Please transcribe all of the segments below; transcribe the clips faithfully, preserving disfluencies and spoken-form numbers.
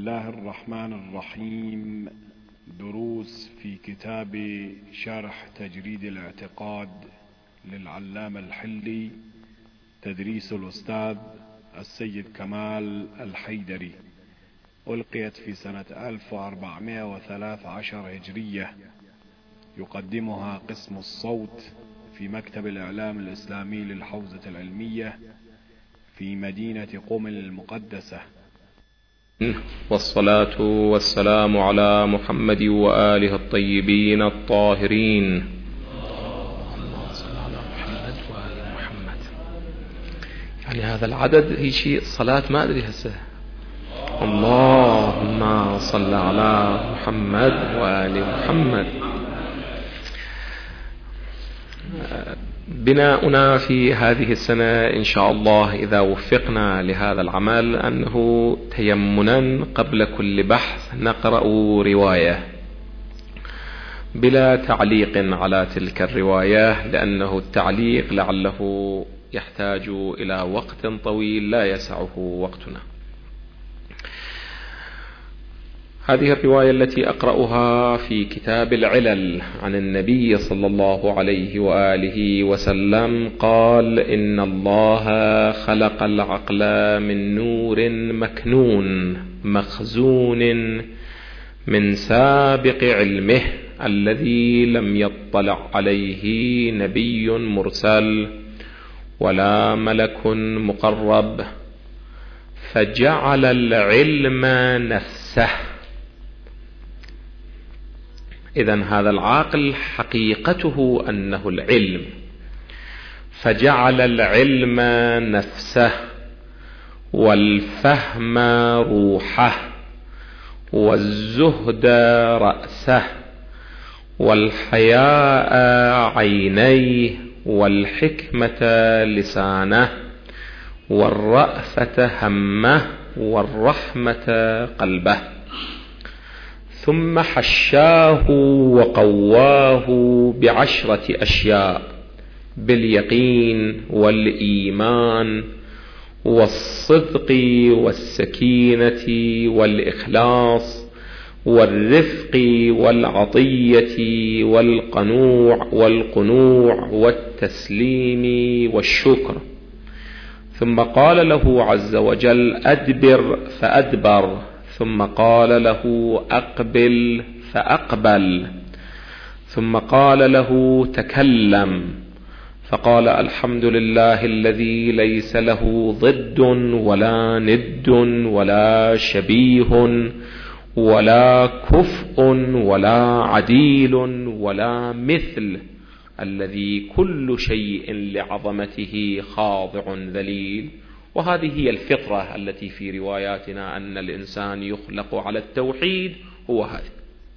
الله الرحمن الرحيم. دروس في كتاب شرح تجريد الاعتقاد للعلامة الحلي، تدريس الأستاذ السيد كمال الحيدري، ألقيت في سنة ألف وأربعمائة وثلاث عشر هجرية. يقدمها قسم الصوت في مكتب الإعلام الإسلامي للحوزة العلمية في مدينة قم المقدسة. والصلاة والسلام على محمد وآله الطيبين الطاهرين. اللهم صل على محمد وآل محمد. يعني هذا العدد هي شيء صلاة ما أدري هسه. اللهم صل على محمد وآل محمد. بناؤنا في هذه السنة إن شاء الله إذا وفقنا لهذا العمل أنه تيمنا قبل كل بحث نقرأ رواية بلا تعليق على تلك الرواية، لأنه التعليق لعله يحتاج إلى وقت طويل لا يسعه وقتنا. هذه الرواية التي أقرأها في كتاب العلل عن النبي صلى الله عليه وآله وسلم قال: إن الله خلق العقل من نور مكنون مخزون من سابق علمه الذي لم يطلع عليه نبي مرسل ولا ملك مقرب، فجعل العلم نفسه. إذن هذا العقل حقيقته أنه العلم، فجعل العلم نفسه، والفهم روحه، والزهد رأسه، والحياء عينيه، والحكمة لسانه، والرأفة همه، والرحمة قلبه. ثم حشاه وقواه بعشرة أشياء: باليقين والإيمان والصدق والسكينة والإخلاص والرفق والعطية والقنوع والقنوع والتسليم والشكر. ثم قال له عز وجل: أدبر فأدبر. ثم قال له: أقبل فأقبل. ثم قال له: تكلم. فقال: الحمد لله الذي ليس له ضد ولا ند ولا شبيه ولا كفء ولا عديل ولا مثل، الذي كل شيء لعظمته خاضع ذليل. وهذه هي الفطرة التي في رواياتنا أن الإنسان يخلق على التوحيد، هو هذا.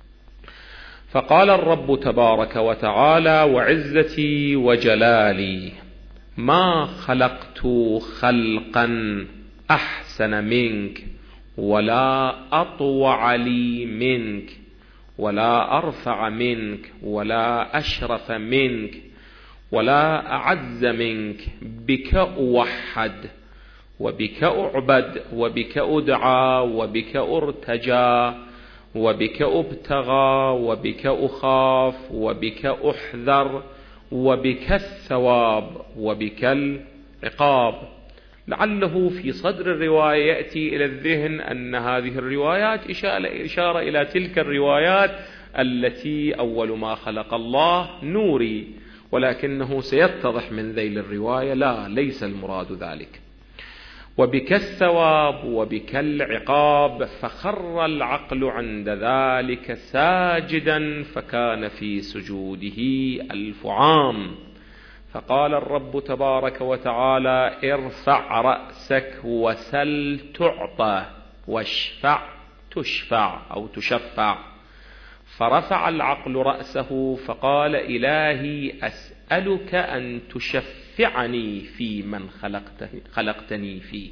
فقال الرب تبارك وتعالى: وعزتي وجلالي ما خلقت خلقا أحسن منك ولا أطوع لي منك ولا أرفع منك ولا أشرف منك ولا أعز منك. بك أوحد وبك أعبد وبك أدعى وبك أرتجى وبك أبتغى وبك أخاف وبك أحذر وبك الثواب وبك العقاب. لعله في صدر الرواية يأتي إلى الذهن أن هذه الروايات إشارة إلى تلك الروايات التي أول ما خلق الله نوري، ولكنه سيتضح من ذيل الرواية لا، ليس المراد ذلك. وبك الثواب وبك العقاب. فخر العقل عند ذلك ساجدا، فكان في سجوده ألف عام. فقال الرب تبارك وتعالى: ارفع رأسك وسل تعطى واشفع تشفع أو تشفع. فرفع العقل رأسه فقال: إلهي أسألك أن تشفعني في من خلقتني, خلقتني فيه.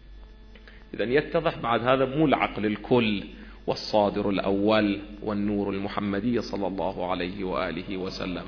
إذن يتضح بعد هذا مو العقل الكل والصادر الأول والنور المحمدي صلى الله عليه وآله وسلم.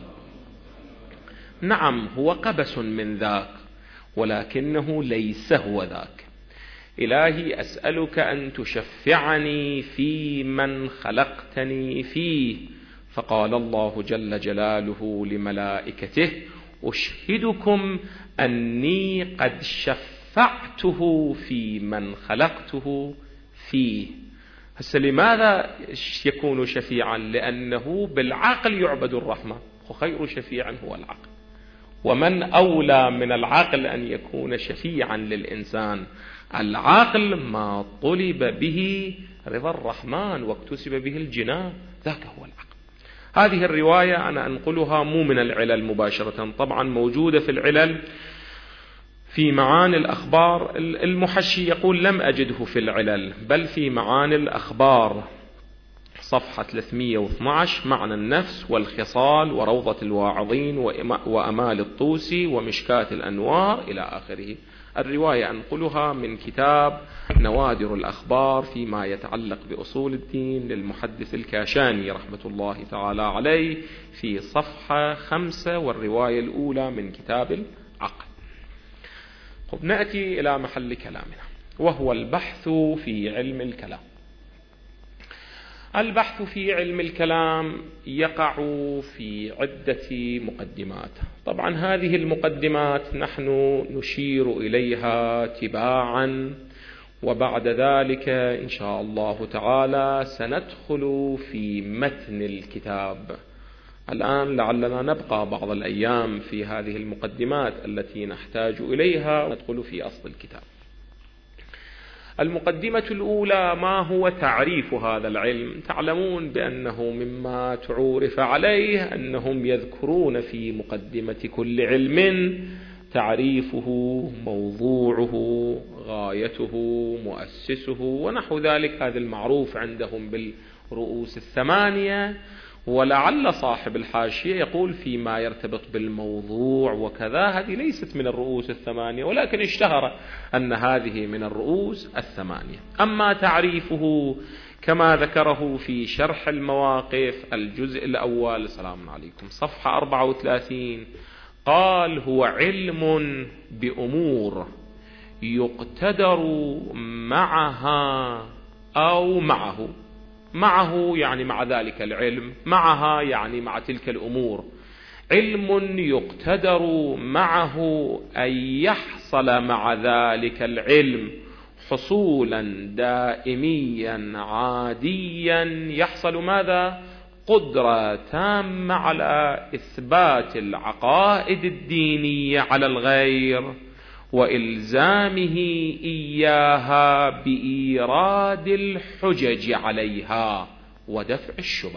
نعم هو قبس من ذاك، ولكنه ليس هو ذاك. إلهي أسألك أن تشفعني في من خلقتني فيه. فقال الله جل جلاله لملائكته: أشهدكم أني قد شفعته في من خلقته فيه. هسه لماذا يكون شفيعا؟ لأنه بالعقل يعبد الرحمن، وخير شفيع هو العقل، ومن أولى من العقل أن يكون شفيعا للإنسان؟ العقل ما طلب به رضا الرحمن واكتسب به الجنان، ذاك هو العقل. هذه الرواية أنا أنقلها مو من العلل مباشرة، طبعا موجودة في العلل في معاني الأخبار. المحشي يقول لم أجده في العلل، بل في معاني الأخبار صفحة ثلاثمئة واثني عشر، معنى النفس والخصال وروضة الواعظين وأمال الطوسي ومشكاة الأنوار إلى آخره. الرواية أنقلها من كتاب نوادر الأخبار فيما يتعلق بأصول الدين للمحدث الكاشاني رحمة الله تعالى عليه في صفحة خمسة، والرواية الأولى من كتاب العقل. طب نأتي إلى محل كلامنا، وهو البحث في علم الكلام. البحث في علم الكلام يقع في عدة مقدمات. طبعا هذه المقدمات نحن نشير إليها تباعا، وبعد ذلك إن شاء الله تعالى سندخل في متن الكتاب. الآن لعلنا نبقى بعض الأيام في هذه المقدمات التي نحتاج إليها وندخل في أصل الكتاب. المقدمة الأولى: ما هو تعريف هذا العلم؟ تعلمون بأنه مما تعورف عليه أنهم يذكرون في مقدمة كل علم تعريفه، موضوعه، غايته، مؤسسه ونحو ذلك. هذا المعروف عندهم بالرؤوس الثمانية، ولعل صاحب الحاشية يقول فيما يرتبط بالموضوع وكذا. هذه ليست من الرؤوس الثمانية، ولكن اشتهر أن هذه من الرؤوس الثمانية. أما تعريفه كما ذكره في شرح المواقف الجزء الأول، السلام عليكم، صفحة أربعة وثلاثين، قال: هو علم بأمور يقتدر معها أو معه. معه يعني مع ذلك العلم، معها يعني مع تلك الأمور. علم يقتدر معه أن يحصل مع ذلك العلم حصولا دائميا عاديا، يحصل ماذا؟ قدرة تامة على إثبات العقائد الدينية على الغير وإلزامه إياها بإيراد الحجج عليها ودفع الشبه.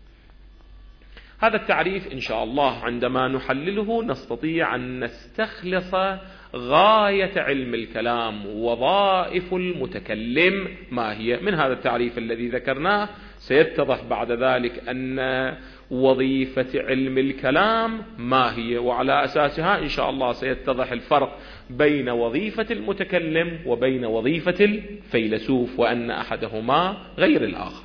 هذا التعريف إن شاء الله عندما نحلله نستطيع أن نستخلص غاية علم الكلام، وظائف المتكلم ما هي. من هذا التعريف الذي ذكرناه سيتضح بعد ذلك أن وظيفة علم الكلام ما هي، وعلى أساسها إن شاء الله سيتضح الفرق بين وظيفة المتكلم وبين وظيفة الفيلسوف، وأن أحدهما غير الآخر.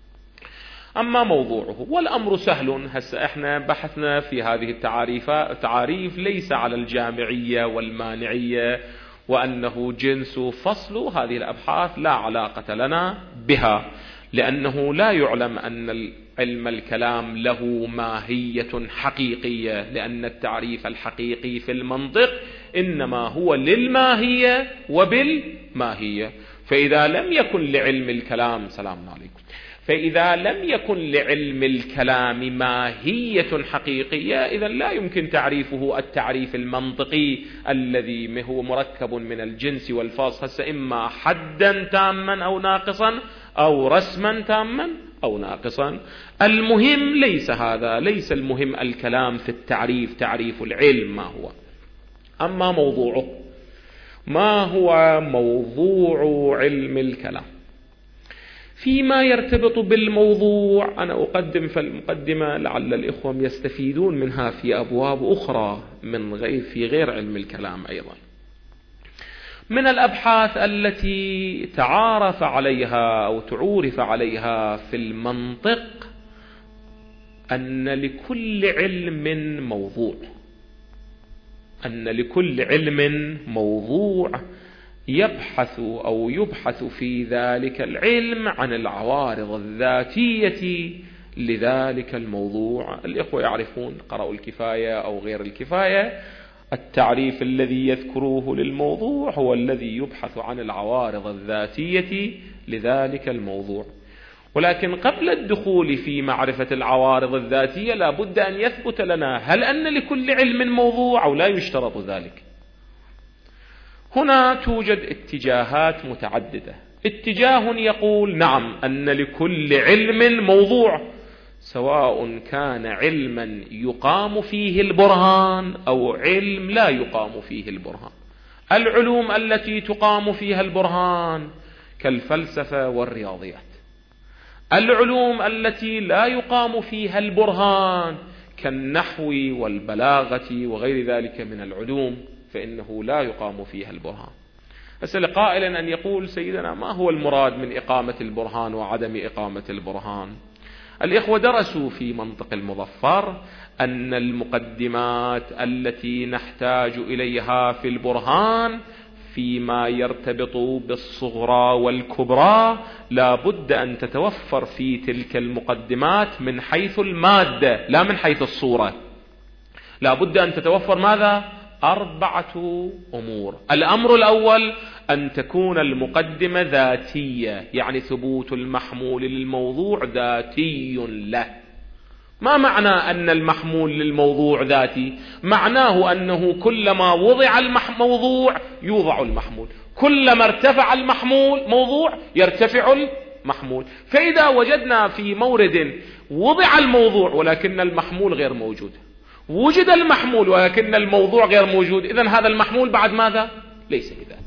أما موضوعه والأمر سهل. هسه احنا بحثنا في هذه التعاريف تعاريف ليس على الجامعية والمانعية وأنه جنس فصل، هذه الأبحاث لا علاقة لنا بها، لأنه لا يعلم أن علم الكلام له ماهية حقيقية، لأن التعريف الحقيقي في المنطق إنما هو للماهية وبالماهية. فإذا لم يكن لعلم الكلام سلام عليكم فإذا لم يكن لعلم الكلام ماهية حقيقية، إذا لا يمكن تعريفه التعريف المنطقي الذي هو مركب من الجنس والفاصل، هسه إما حدا تاما أو ناقصا أو رسما تاما أو ناقصا. المهم ليس هذا، ليس المهم الكلام في التعريف، تعريف العلم ما هو. أما موضوعه، ما هو موضوع علم الكلام؟ فيما يرتبط بالموضوع أنا أقدم في المقدمة لعل الإخوة يستفيدون منها في أبواب أخرى من غير في غير علم الكلام أيضا. من الأبحاث التي تعارف عليها أو تعورف عليها في المنطق أن لكل علم موضوع، أن لكل علم موضوع يبحث أو يبحث في ذلك العلم عن العوارض الذاتية لذلك الموضوع. الإخوة يعرفون، قرأوا الكفاية أو غير الكفاية، التعريف الذي يذكروه للموضوع هو الذي يبحث عن العوارض الذاتية لذلك الموضوع. ولكن قبل الدخول في معرفة العوارض الذاتية لا بد أن يثبت لنا هل أن لكل علم موضوع أو لا يشترط ذلك. هنا توجد اتجاهات متعددة. اتجاه يقول نعم أن لكل علم موضوع، سواء كان علما يقام فيه البرهان أو علم لا يقام فيه البرهان. العلوم التي تقام فيها البرهان كالفلسفة والرياضيات، العلوم التي لا يقام فيها البرهان كالنحو والبلاغة وغير ذلك من العلوم فإنه لا يقام فيها البرهان. أسأل قائلا أن يقول سيدنا ما هو المراد من إقامة البرهان وعدم إقامة البرهان؟ الإخوة درسوا في منطق المظفر أن المقدمات التي نحتاج إليها في البرهان فيما يرتبط بالصغرى والكبرى لا بد أن تتوفر في تلك المقدمات من حيث المادة لا من حيث الصورة. لا بد أن تتوفر ماذا؟ أربعة أمور. الأمر الأول أن تكون المقدمة ذاتية، يعني ثبوت المحمول للموضوع ذاتي له. ما معنى أن المحمول للموضوع ذاتي؟ معناه أنه كلما وضع الموضوع يوضع المحمول، كلما ارتفع المحمول موضوع يرتفع المحمول. فإذا وجدنا في مورد وضع الموضوع ولكن المحمول غير موجود، وجد المحمول ولكن الموضوع غير موجود، إذن هذا المحمول بعد ماذا؟ ليس بذاتي.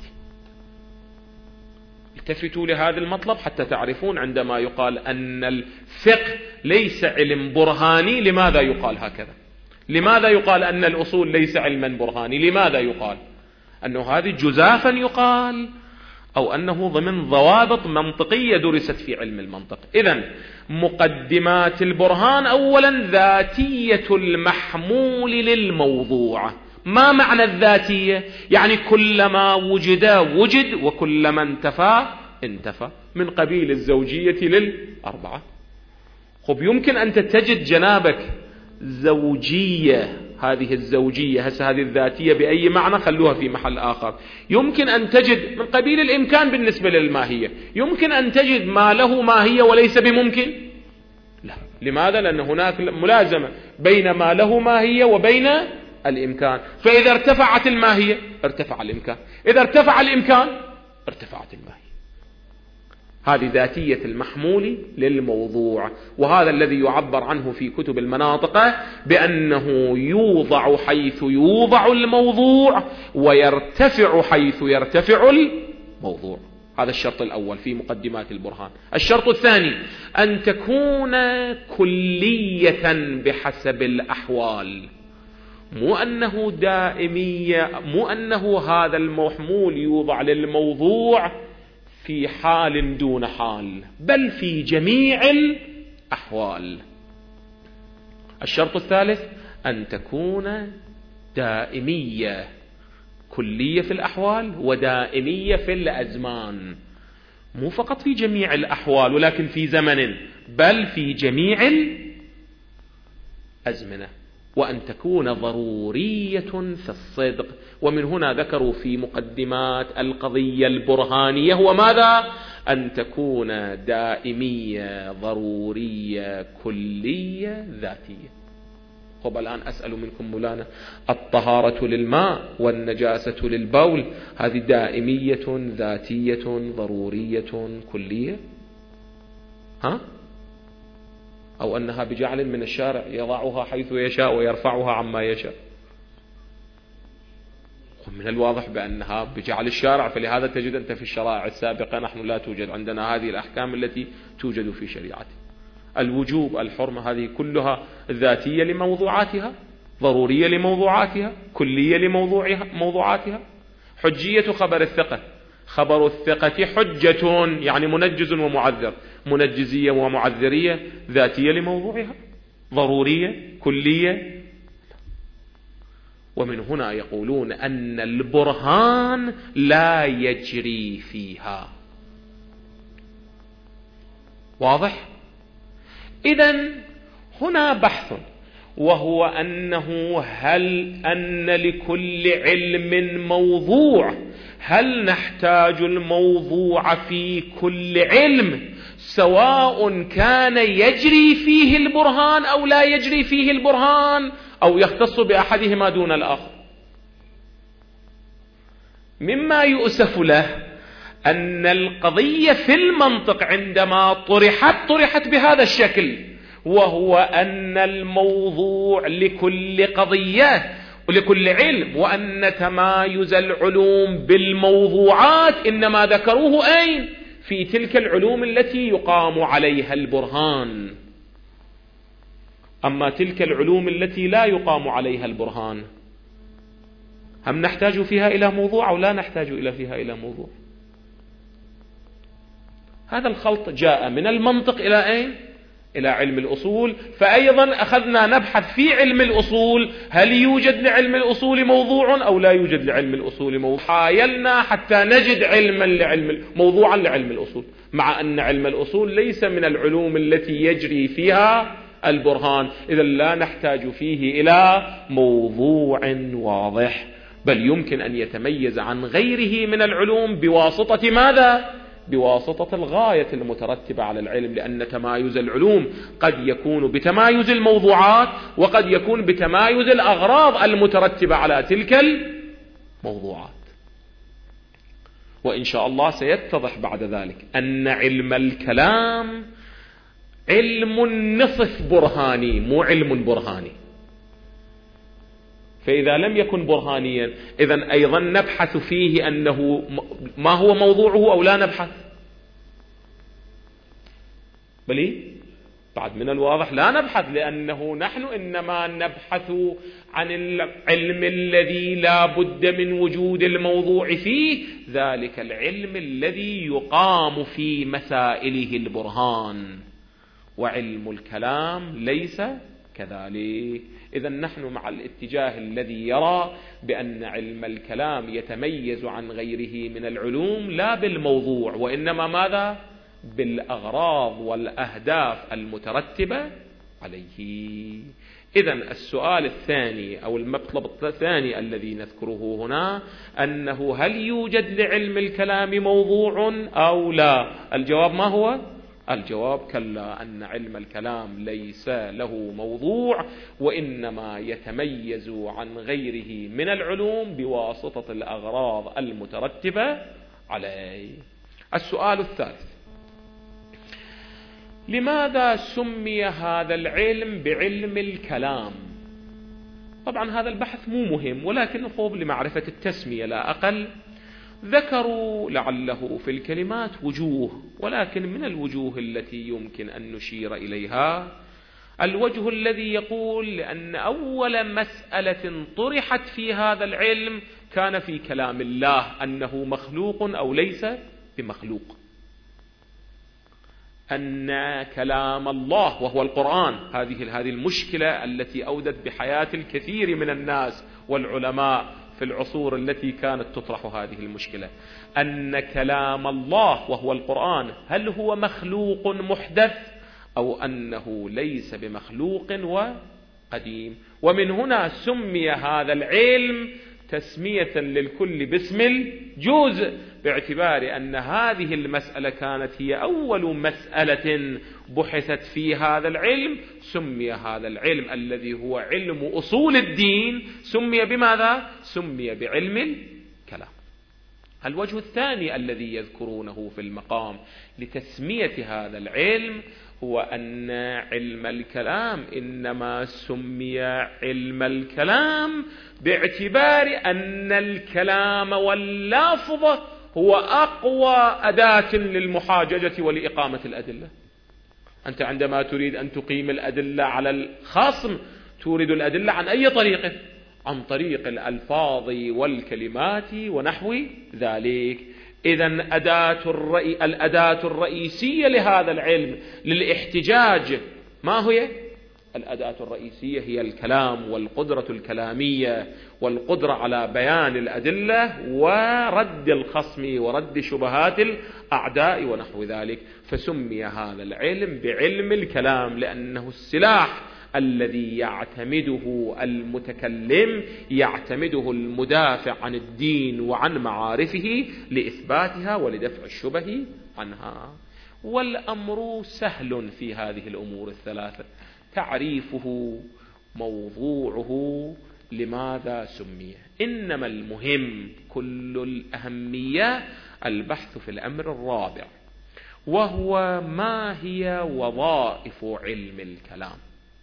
التفتوا لهذا المطلب حتى تعرفون عندما يقال أن الفقه ليس علم برهاني لماذا يقال هكذا؟ لماذا يقال أن الأصول ليس علما برهاني؟ لماذا يقال أنه هذه جزافا يقال أو أنه ضمن ضوابط منطقية درست في علم المنطق؟ إذن مقدمات البرهان أولا ذاتية المحمول للموضوع. ما معنى الذاتية؟ يعني كلما وجد وجد وكلما انتفى انتفى، من قبيل الزوجية للأربعة. خب يمكن أن تجد جنابك زوجية، هذه الزوجية هسه هذه الذاتية بأي معنى خلوها في محل آخر. يمكن أن تجد من قبيل الإمكان بالنسبة للماهية، يمكن أن تجد ما له ماهية وليس بممكن. لا، لماذا؟ لأن هناك ملازمة بين ما له ماهية وبين الإمكان. فإذا ارتفعت الماهية ارتفع الإمكان، إذا ارتفع الإمكان ارتفعت الماهية. هذه ذاتية المحمول للموضوع، وهذا الذي يعبر عنه في كتب المناطق بأنه يوضع حيث يوضع الموضوع ويرتفع حيث يرتفع الموضوع. هذا الشرط الأول في مقدمات البرهان. الشرط الثاني أن تكون كلية بحسب الأحوال، مو أنه دائمية، مو أنه هذا المحمول يوضع للموضوع في حال دون حال، بل في جميع الأحوال. الشرط الثالث أن تكون دائمية، كلية في الأحوال ودائمية في الأزمان، مو فقط في جميع الأحوال ولكن في زمن، بل في جميع الأزمنة. وأن تكون ضرورية في الصدق. ومن هنا ذكروا في مقدمات القضية البرهانية هو ماذا؟ أن تكون دائمية ضرورية كلية ذاتية. طب الآن أسأل منكم مولانا، الطهارة للماء والنجاسة للبول هذه دائمية ذاتية ضرورية كلية؟ ها؟ أو أنها بجعل من الشارع يضعها حيث يشاء ويرفعها عما يشاء؟ ومن الواضح بأنها بجعل الشارع، فلهذا تجد أنت في الشرائع السابقة نحن لا توجد عندنا هذه الأحكام التي توجد في شريعتنا. الوجوب، الحرمة، هذه كلها ذاتية لموضوعاتها، ضرورية لموضوعاتها، كلية لموضوعاتها. حجية خبر الثقة، خبر الثقة حجة يعني منجز ومعذر، منجزية ومعذرية ذاتية لموضوعها، ضرورية كلية. ومن هنا يقولون أن البرهان لا يجري فيها. واضح؟ إذن هنا بحث، وهو أنه هل أن لكل علم موضوع؟ هل نحتاج الموضوع في كل علم سواء كان يجري فيه البرهان أو لا يجري فيه البرهان، أو يختص بأحدهما دون الآخر؟ مما يؤسف له أن القضية في المنطق عندما طرحت طرحت بهذا الشكل، وهو أن الموضوع لكل قضية ولكل علم، وأن تمايز العلوم بالموضوعات إنما ذكروه أين؟ في تلك العلوم التي يقام عليها البرهان. أما تلك العلوم التي لا يقام عليها البرهان، هم نحتاج فيها إلى موضوع أو لا نحتاج إلى فيها إلى موضوع؟ هذا الخلط جاء من المنطق إلى أين؟ إلى علم الأصول. فأيضا أخذنا نبحث في علم الأصول هل يوجد لعلم الأصول موضوع أو لا يوجد لعلم الأصول موضوع. حايلنا حتى نجد علما لعلم موضوعا لعلم الأصول، مع أن علم الأصول ليس من العلوم التي يجري فيها البرهان، إذا لا نحتاج فيه إلى موضوع واضح، بل يمكن أن يتميز عن غيره من العلوم بواسطة ماذا؟ بواسطة الغاية المترتبة على العلم، لأن تمايز العلوم قد يكون بتمايز الموضوعات، وقد يكون بتمايز الأغراض المترتبة على تلك الموضوعات. وإن شاء الله سيتضح بعد ذلك أن علم الكلام علم نصف برهاني، مو علم برهاني. فإذا لم يكن برهانيا إذن أيضا نبحث فيه أنه ما هو موضوعه أو لا نبحث؟ بلي بعد من الواضح لا نبحث، لأنه نحن إنما نبحث عن العلم الذي لا بد من وجود الموضوع فيه، ذلك العلم الذي يقام في مسائله البرهان، وعلم الكلام ليس كذلك. إذن نحن مع الاتجاه الذي يرى بأن علم الكلام يتميز عن غيره من العلوم لا بالموضوع، وإنما ماذا؟ بالأغراض والأهداف المترتبة عليه. إذن السؤال الثاني أو المطلب الثاني الذي نذكره هنا أنه هل يوجد لعلم الكلام موضوع أو لا؟ الجواب ما هو؟ الجواب كلا، أن علم الكلام ليس له موضوع، وإنما يتميز عن غيره من العلوم بواسطة الأغراض المترتبة عليه. السؤال الثالث: لماذا سمي هذا العلم بعلم الكلام؟ طبعا هذا البحث مو مهم، ولكن فوق لمعرفة التسمية لا أقل. ذكروا لعله في الكلمات وجوه، ولكن من الوجوه التي يمكن أن نشير إليها الوجه الذي يقول لأن أول مسألة طرحت في هذا العلم كان في كلام الله، أنه مخلوق أو ليس بمخلوق، أن كلام الله وهو القرآن، هذه هذه المشكلة التي أودت بحياة الكثير من الناس والعلماء في العصور التي كانت تطرح هذه المشكلة، أن كلام الله وهو القرآن هل هو مخلوق محدث أو أنه ليس بمخلوق وقديم. ومن هنا سمي هذا العلم تسمية للكل باسم الجزء، باعتبار أن هذه المسألة كانت هي أول مسألة بحثت في هذا العلم. سمي هذا العلم الذي هو علم أصول الدين سمي بماذا؟ سمي بعلم الكلام. الوجه الثاني الذي يذكرونه في المقام لتسمية هذا العلم هو أن علم الكلام إنما سمي علم الكلام باعتبار أن الكلام واللفظ هو أقوى أداة للمحاججة ولإقامة الأدلة. أنت عندما تريد أن تقيم الأدلة على الخصم تورد الأدلة عن أي طريق؟ عن طريق الألفاظ والكلمات ونحو ذلك. إذن أداة الرئي الأداة الرئيسية لهذا العلم للاحتجاج ما هي؟ الأداة الرئيسية هي الكلام والقدرة الكلامية والقدرة على بيان الأدلة ورد الخصم ورد شبهات الأعداء ونحو ذلك. فسمي هذا العلم بعلم الكلام لأنه السلاح الذي يعتمده المتكلم، يعتمده المدافع عن الدين وعن معارفه لإثباتها ولدفع الشبه عنها. والأمر سهل في هذه الأمور الثلاثة، تعريفه، موضوعه، لماذا سمي. إنما المهم كل الأهمية البحث في الأمر الرابع، وهو ما هي وظائف علم الكلام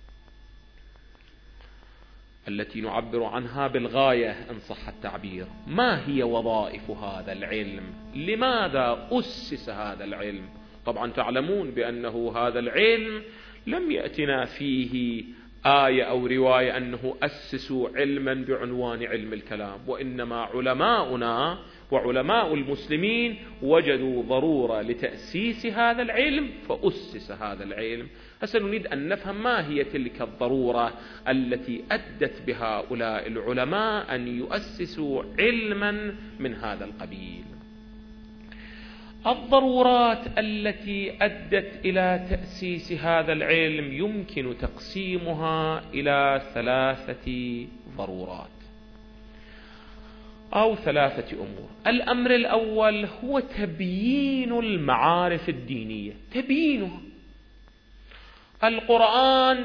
التي نعبر عنها بالغاية إن صح التعبير. ما هي وظائف هذا العلم؟ لماذا أسس هذا العلم؟ طبعا تعلمون بأنه هذا العلم لم يأتنا فيه آية أو رواية أنه أسسوا علما بعنوان علم الكلام، وإنما علماؤنا وعلماء المسلمين وجدوا ضرورة لتأسيس هذا العلم فأسس هذا العلم. هسه نريد أن نفهم ما هي تلك الضرورة التي أدت بهؤلاء العلماء أن يؤسسوا علما من هذا القبيل. الضرورات التي أدت إلى تأسيس هذا العلم يمكن تقسيمها إلى ثلاثة ضرورات أو ثلاثة أمور. الأمر الأول هو تبيين المعارف الدينية، تبيينها. القرآن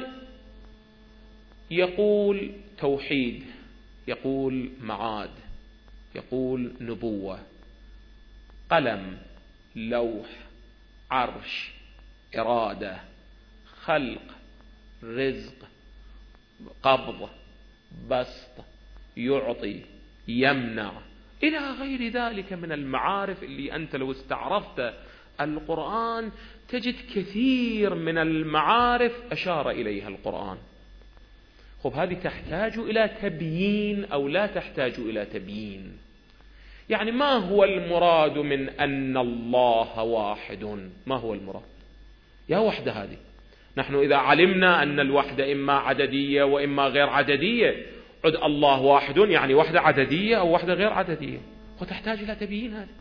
يقول توحيد، يقول معاد، يقول نبوة، قلم، لوح، عرش، إرادة، خلق، رزق، قبض، بسط، يعطي، يمنع، إلى غير ذلك من المعارف اللي أنت لو استعرضت القرآن تجد كثير من المعارف أشار إليها القرآن. خب هذه تحتاج إلى تبيين أو لا تحتاج إلى تبيين؟ يعني ما هو المراد من أن الله واحد؟ ما هو المراد؟ يا وحدة هذه. نحن إذا علمنا أن الوحدة إما عددية وإما غير عددية، عد الله واحد يعني وحدة عددية أو وحدة غير عددية، وتحتاج إلى تبيين. هذا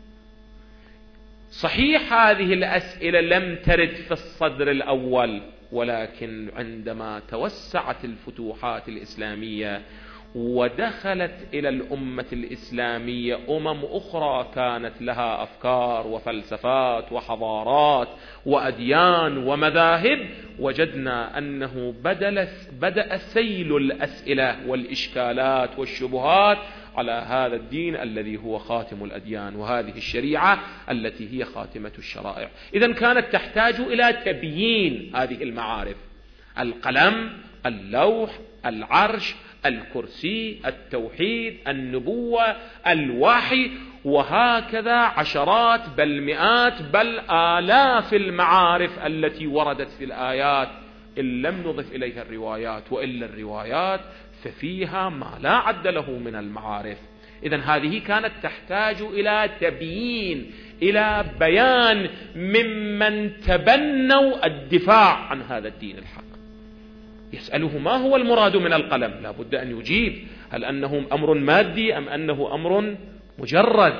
صحيح هذه الأسئلة لم ترد في الصدر الأول، ولكن عندما توسعت الفتوحات الإسلامية ودخلت إلى الأمة الإسلامية أمم أخرى كانت لها أفكار وفلسفات وحضارات وأديان ومذاهب، وجدنا أنه بدأ سيل الأسئلة والإشكالات والشبهات على هذا الدين الذي هو خاتم الأديان، وهذه الشريعة التي هي خاتمة الشرائع. إذن كانت تحتاج إلى تبيين هذه المعارف: القلم، اللوح، العرش، الكرسي، التوحيد، النبوة، الوحي، وهكذا عشرات بل مئات بل آلاف المعارف التي وردت في الآيات إن لم نضف إليها الروايات، وإلا الروايات ففيها ما لا عد له من المعارف. إذن هذه كانت تحتاج إلى تبيين، إلى بيان ممن تبنوا الدفاع عن هذا الدين الحق. يسأله ما هو المراد من القلم؟ لا بد أن يجيب: هل أنه أمر مادي أم أنه أمر مجرد؟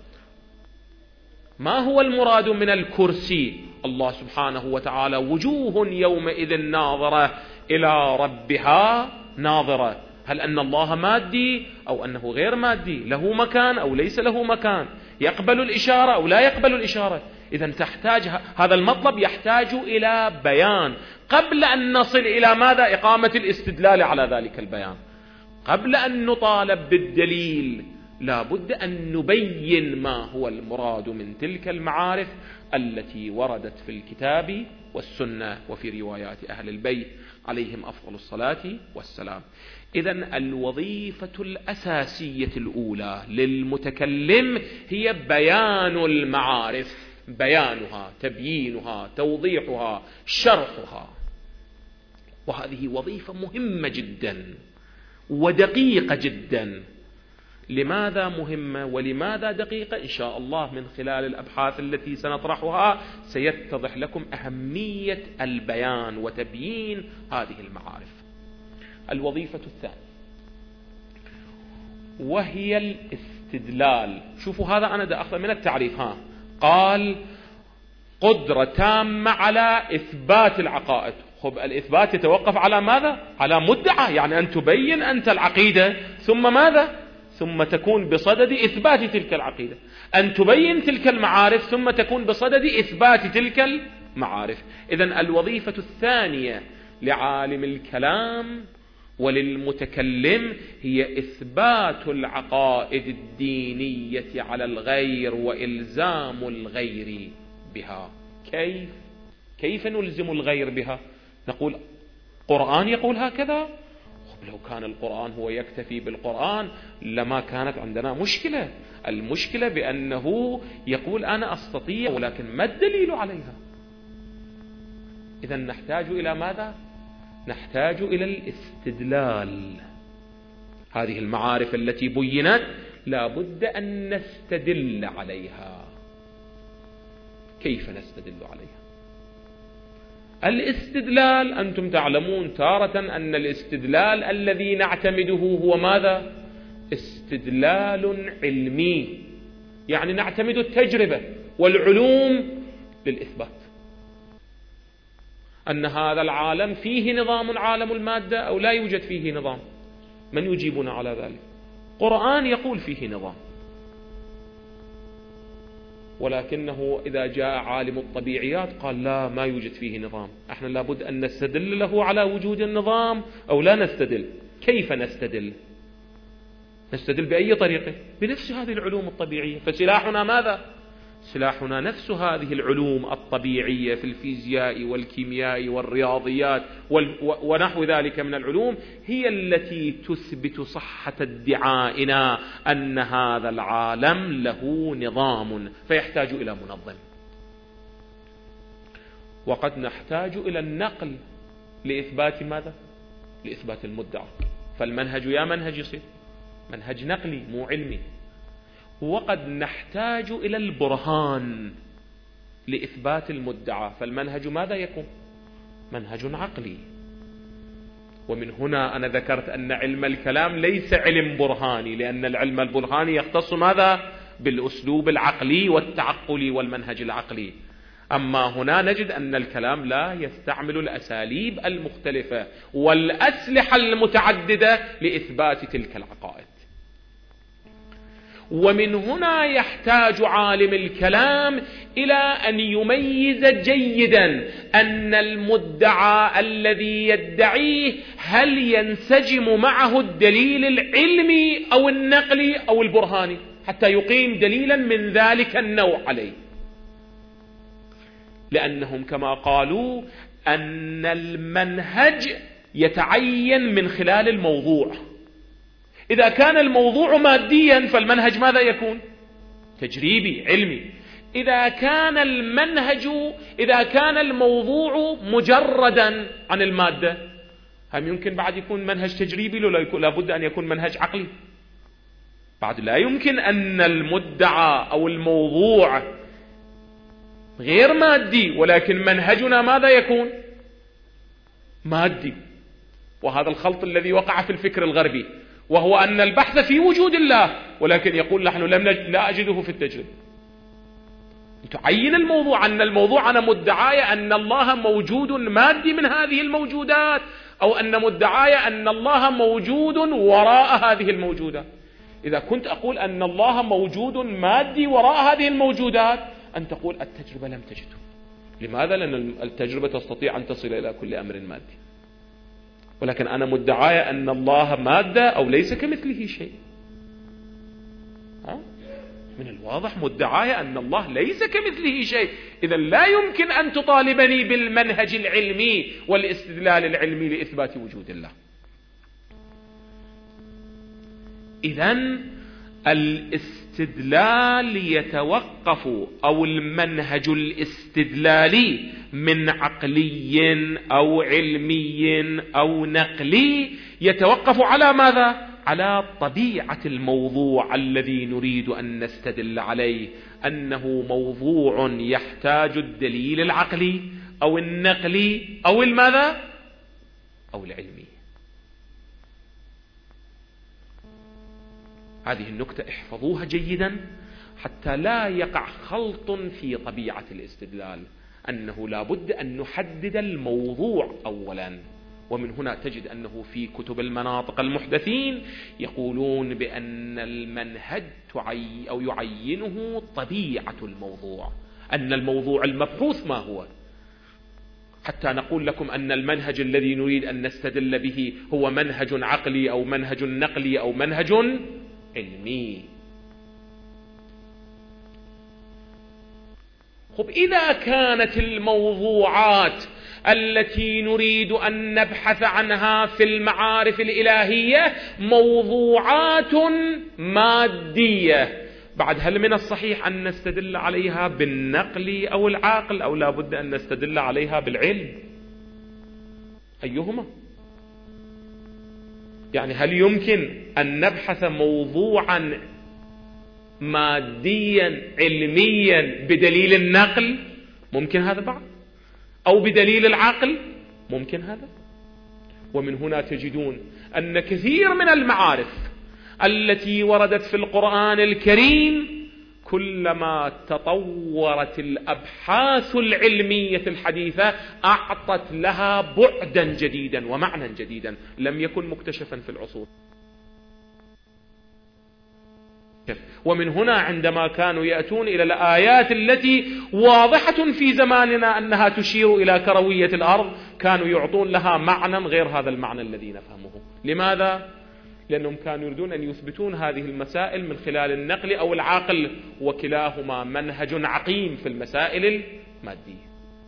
ما هو المراد من الكرسي؟ الله سبحانه وتعالى: وجوه يومئذ ناظرة إلى ربها ناظرة. هل أن الله مادي أو أنه غير مادي؟ له مكان أو ليس له مكان؟ يقبل الإشارة أو لا يقبل الإشارة؟ إذن تحتاج هذا المطلب يحتاج إلى بيان قبل أن نصل إلى ماذا؟ إقامة الاستدلال على ذلك البيان. قبل أن نطالب بالدليل لا بد أن نبين ما هو المراد من تلك المعارف التي وردت في الكتاب والسنة وفي روايات أهل البيت عليهم أفضل الصلاة والسلام. إذن الوظيفة الأساسية الأولى للمتكلم هي بيان المعارف، بيانها، تبيينها، توضيحها، شرحها. وهذه وظيفة مهمة جدا ودقيقة جدا. لماذا مهمة ولماذا دقيقة؟ إن شاء الله من خلال الأبحاث التي سنطرحها سيتضح لكم أهمية البيان وتبيين هذه المعارف. الوظيفة الثانية وهي الاستدلال. شوفوا هذا أنا دا أخذ من التعريف. ها قال قدرة تامة على إثبات العقائد. خب الإثبات يتوقف على ماذا؟ على مدعى، يعني أن تبين أنت العقيدة ثم ماذا؟ ثم تكون بصدد إثبات تلك العقيدة. أن تبين تلك المعارف ثم تكون بصدد إثبات تلك المعارف. إذن الوظيفة الثانية لعالم الكلام وللمتكلم هي إثبات العقائد الدينية على الغير وإلزام الغير بها. كيف؟ كيف نلزم الغير بها؟ نقول القرآن يقول هكذا. لو كان القرآن هو يكتفي بالقرآن لما كانت عندنا مشكلة. المشكلة بأنه يقول أنا أستطيع ولكن ما الدليل عليها؟ إذن نحتاج إلى ماذا؟ نحتاج إلى الاستدلال. هذه المعارف التي بينت لا بد أن نستدل عليها. كيف نستدل عليها؟ الاستدلال أنتم تعلمون تارة أن الاستدلال الذي نعتمده هو ماذا؟ استدلال علمي، يعني نعتمد التجربة والعلوم للإثبات أن هذا العالم فيه نظام عالم المادة أو لا يوجد فيه نظام. من يجيبنا على ذلك؟ القرآن يقول فيه نظام، ولكنه إذا جاء عالم الطبيعيات قال لا ما يوجد فيه نظام. احنا لابد أن نستدل له على وجود النظام أو لا نستدل. كيف نستدل؟ نستدل بأي طريقة؟ بنفس هذه العلوم الطبيعية. فسلاحنا ماذا؟ سلاحنا نفس هذه العلوم الطبيعية في الفيزياء والكيمياء والرياضيات ونحو ذلك من العلوم، هي التي تثبت صحة ادعائنا أن هذا العالم له نظام، فيحتاج إلى منظم. وقد نحتاج إلى النقل لإثبات ماذا؟ لإثبات المدعى. فالمنهج يا منهج يصير منهج نقلي مو علمي. وقد نحتاج إلى البرهان لإثبات المدعى، فالمنهج ماذا يكون؟ منهج عقلي. ومن هنا أنا ذكرت أن علم الكلام ليس علم برهاني، لأن العلم البرهاني يختص ماذا؟ بالأسلوب العقلي والتعقلي والمنهج العقلي. أما هنا نجد أن الكلام لا يستعمل الأساليب المختلفة والأسلحة المتعددة لإثبات تلك العقائد. ومن هنا يحتاج عالم الكلام إلى أن يميز جيدا أن المدعى الذي يدعيه هل ينسجم معه الدليل العلمي أو النقلي أو البرهاني، حتى يقيم دليلا من ذلك النوع عليه. لأنهم كما قالوا أن المنهج يتعين من خلال الموضوع. إذا كان الموضوع ماديا فالمنهج ماذا يكون؟ تجريبي علمي. إذا كان المنهج إذا كان الموضوع مجردا عن المادة، هم يمكن بعد يكون منهج تجريبي؟ لا بد أن يكون منهج عقلي. بعد لا يمكن أن المدعى أو الموضوع غير مادي ولكن منهجنا ماذا يكون؟ مادي. وهذا الخلط الذي وقع في الفكر الغربي، وهو أن البحث في وجود الله، ولكن يقول نحن لم نجد لا أجده في التجربة. تعين الموضوع أن الموضوع أنا مدعاي أن الله موجود مادي من هذه الموجودات، أو أن مدعاي أن الله موجود وراء هذه الموجودات. إذا كنت أقول أن الله موجود مادي وراء هذه الموجودات، أن تقول التجربة لم تجده. لماذا؟ لأن التجربة تستطيع أن تصل إلى كل أمر مادي، ولكن أنا مدعاي أن الله مادة أو ليس كمثله شيء. ها؟ من الواضح مدعاي أن الله ليس كمثله شيء. إذا لا يمكن أن تطالبني بالمنهج العلمي والاستدلال العلمي لإثبات وجود الله. إذن الاستدلال يتوقف، أو المنهج الاستدلالي من عقلي أو علمي أو نقلي يتوقف على ماذا؟ على طبيعة الموضوع الذي نريد أن نستدل عليه، أنه موضوع يحتاج الدليل العقلي أو النقلي أو الماذا أو العلمي. هذه النكتة احفظوها جيدا حتى لا يقع خلط في طبيعة الاستدلال، أنه لا بد أن نحدد الموضوع أولا. ومن هنا تجد أنه في كتب المناطق المحدثين يقولون بأن المنهج تعي أو يعينه طبيعة الموضوع، أن الموضوع المبحوث ما هو، حتى نقول لكم أن المنهج الذي نريد أن نستدل به هو منهج عقلي أو منهج نقلي أو منهج علمي. خب إذا كانت الموضوعات التي نريد أن نبحث عنها في المعارف الإلهية موضوعات مادية، بعد هل من الصحيح أن نستدل عليها بالنقل أو العقل، أو لا بد أن نستدل عليها بالعلم؟ أيهما؟ يعني هل يمكن أن نبحث موضوعا ماديا علميا بدليل النقل؟ ممكن هذا بعد، أو بدليل العقل؟ ممكن هذا. ومن هنا تجدون أن كثير من المعارف التي وردت في القرآن الكريم كلما تطورت الأبحاث العلمية الحديثة أعطت لها بعدا جديدا ومعنى جديدا لم يكن مكتشفا في العصور. ومن هنا عندما كانوا يأتون إلى الآيات التي واضحة في زماننا أنها تشير إلى كروية الأرض كانوا يعطون لها معنى غير هذا المعنى الذي نفهمه. لماذا؟ لأنهم كانوا يريدون أن يثبتون هذه المسائل من خلال النقل أو العقل، وكلاهما منهج عقيم في المسائل المادية.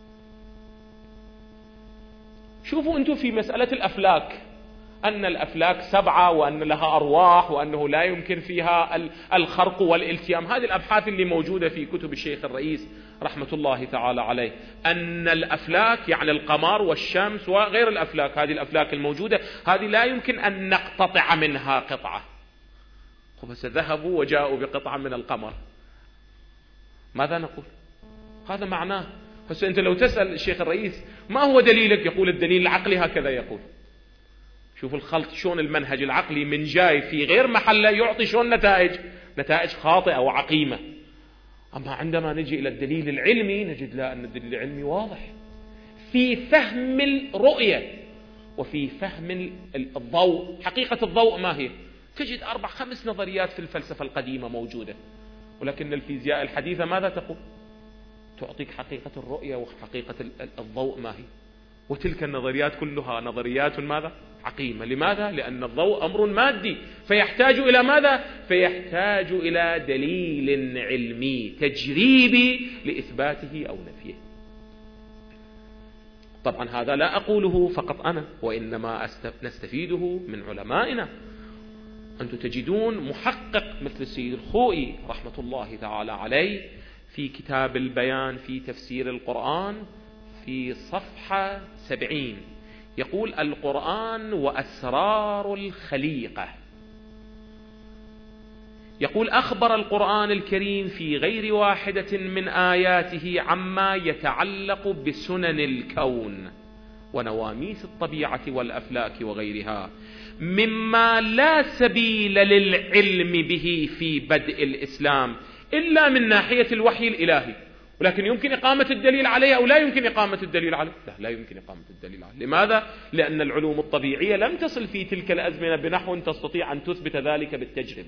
شوفوا أنتم في مسألة الأفلاك، أن الأفلاك سبعة وأن لها أرواح وأنه لا يمكن فيها الخرق والالتيام، هذه الأبحاث اللي موجودة في كتب الشيخ الرئيس رحمة الله تعالى عليه، أن الأفلاك يعني القمر والشمس وغير الأفلاك، هذه الأفلاك الموجودة هذه لا يمكن أن نقتطع منها قطعة. بس ذهبوا وجاءوا بقطعة من القمر، ماذا نقول؟ هذا معناه. بس أنت لو تسأل الشيخ الرئيس ما هو دليلك؟ يقول الدليل العقلي هكذا يقول. شوف الخلط، شون المنهج العقلي من جاي في غير محله يعطي شون نتائج نتائج خاطئة وعقيمة. أما عندما نجي إلى الدليل العلمي نجد لا، أن الدليل العلمي واضح في فهم الرؤية وفي فهم الضوء. حقيقة الضوء ما هي؟ تجد أربع خمس نظريات في الفلسفة القديمة موجودة، ولكن الفيزياء الحديثة ماذا تقول؟ تعطيك حقيقة الرؤية وحقيقة الضوء ما هي، وتلك النظريات كلها نظريات ماذا؟ عقيمة. لماذا؟ لأن الضوء أمر مادي فيحتاج إلى ماذا؟ فيحتاج إلى دليل علمي تجريبي لإثباته أو نفيه. طبعا هذا لا أقوله فقط أنا، وإنما نستفيده من علمائنا. أنتم تجدون محقق مثل السيد الخوئي رحمة الله تعالى عليه في كتاب البيان في تفسير القرآن في صفحة سبعين يقول: القرآن وأسرار الخليقة. يقول: أخبر القرآن الكريم في غير واحدة من آياته عما يتعلق بسنن الكون ونواميس الطبيعة والأفلاك وغيرها مما لا سبيل للعلم به في بدء الإسلام إلا من ناحية الوحي الإلهي. ولكن يمكن إقامة الدليل عليه أو لا يمكن إقامة الدليل عليه؟ لا، لا يمكن إقامة الدليل عليه. لماذا؟ لأن العلوم الطبيعية لم تصل في تلك الأزمنة بنحو تستطيع أن تثبت ذلك بالتجربة.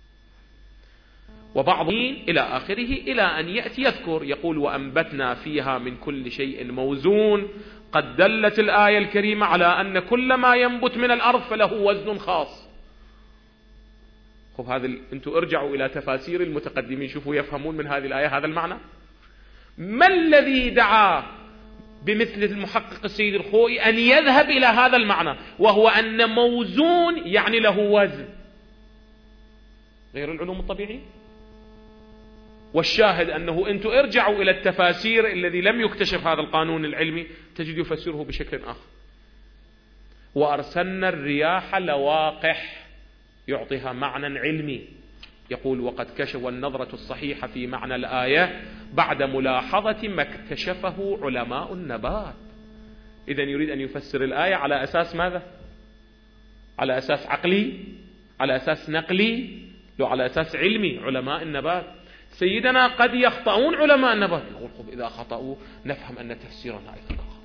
وبعض إلى آخره، إلى أن يأتي يذكر يقول: وأنبتنا فيها من كل شيء موزون. قد دلت الآية الكريمة على أن كل ما ينبت من الأرض فله وزن خاص. خب هذا ال... أنتم ارجعوا إلى تفاسير المتقدمين، شوفوا يفهمون من هذه الآية هذا المعنى. ما الذي دعا بمثل المحقق السيد الخوئي أن يذهب إلى هذا المعنى، وهو أن موزون يعني له وزن، غير العلوم الطبيعية؟ والشاهد أنه أنتم ارجعوا إلى التفاسير الذي لم يكتشف هذا القانون العلمي تجد يفسره بشكل آخر. وأرسلنا الرياح لواقح يعطيها معنى علمي. يقول وقد كشف النظرة الصحيحة في معنى الآية بعد ملاحظة ما اكتشفه علماء النبات. إذن يريد أن يفسر الآية على أساس ماذا؟ على أساس عقلي، على أساس نقلي، لو على أساس علمي. علماء النبات سيدنا قد يخطئون علماء النبات. يقول خب إذا خطأوا نفهم أن تفسيرنا أيضا خطأ.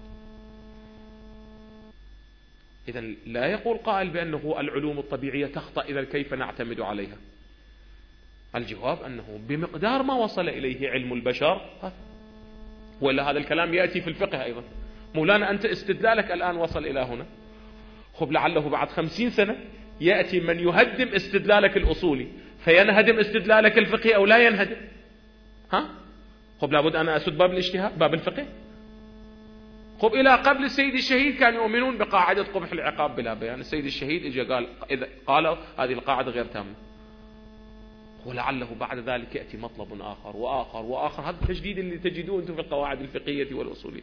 إذن لا يقول قائل بأنه العلوم الطبيعية تخطأ، إذا كيف نعتمد عليها؟ الجواب أنه بمقدار ما وصل إليه علم البشر، ولا هذا الكلام يأتي في الفقه أيضا. مولانا أنت استدلالك الآن وصل إلى هنا، خب لعله بعد خمسين سنة يأتي من يهدم استدلالك الأصولي فينهدم استدلالك الفقهي أو لا ينهدم. ها؟ خب لابد أن أسد باب الاجتهاد، باب الفقه. خب إلى قبل السيد الشهيد كانوا يؤمنون بقاعدة قبح العقاب بلا بيان. السيد الشهيد إجا قال إذا قالوا هذه القاعدة غير تامة، ولعله بعد ذلك يأتي مطلب آخر وآخر وآخر. هذا التجديد اللي تجدوه أنتم في القواعد الفقهية والأصولية.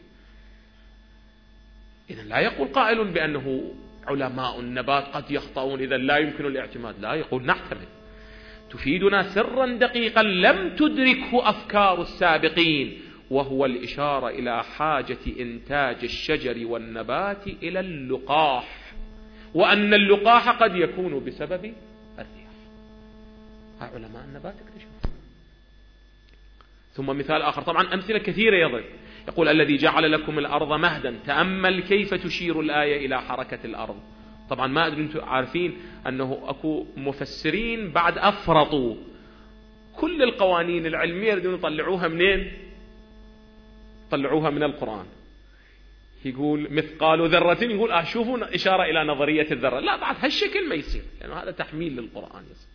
إذن لا يقول قائل بأنه علماء النبات قد يخطئون إذا لا يمكن الاعتماد، لا، يقول نعتمد. تفيدنا سرا دقيقا لم تدركه أفكار السابقين، وهو الإشارة إلى حاجة إنتاج الشجر والنبات إلى اللقاح، وأن اللقاح قد يكون بسبب الرياح. علماء النبات اكتشفوا. ثم مثال آخر، طبعا أمثلة كثيرة يضرب. يقول الذي جعل لكم الأرض مهدا. تأمل كيف تشير الآية إلى حركة الأرض. طبعا ما أدري أنتم عارفين أنه أكو مفسرين بعد أفرطوا كل القوانين العلمية يريدون يطلعوها منين؟ طلعوها من القرآن. يقول مثقال ذرة، يقول آه شوفوا إشارة إلى نظرية الذرة. لا، بعد هالشكل ما يصير، لأنه يعني هذا تحميل للقرآن يصير.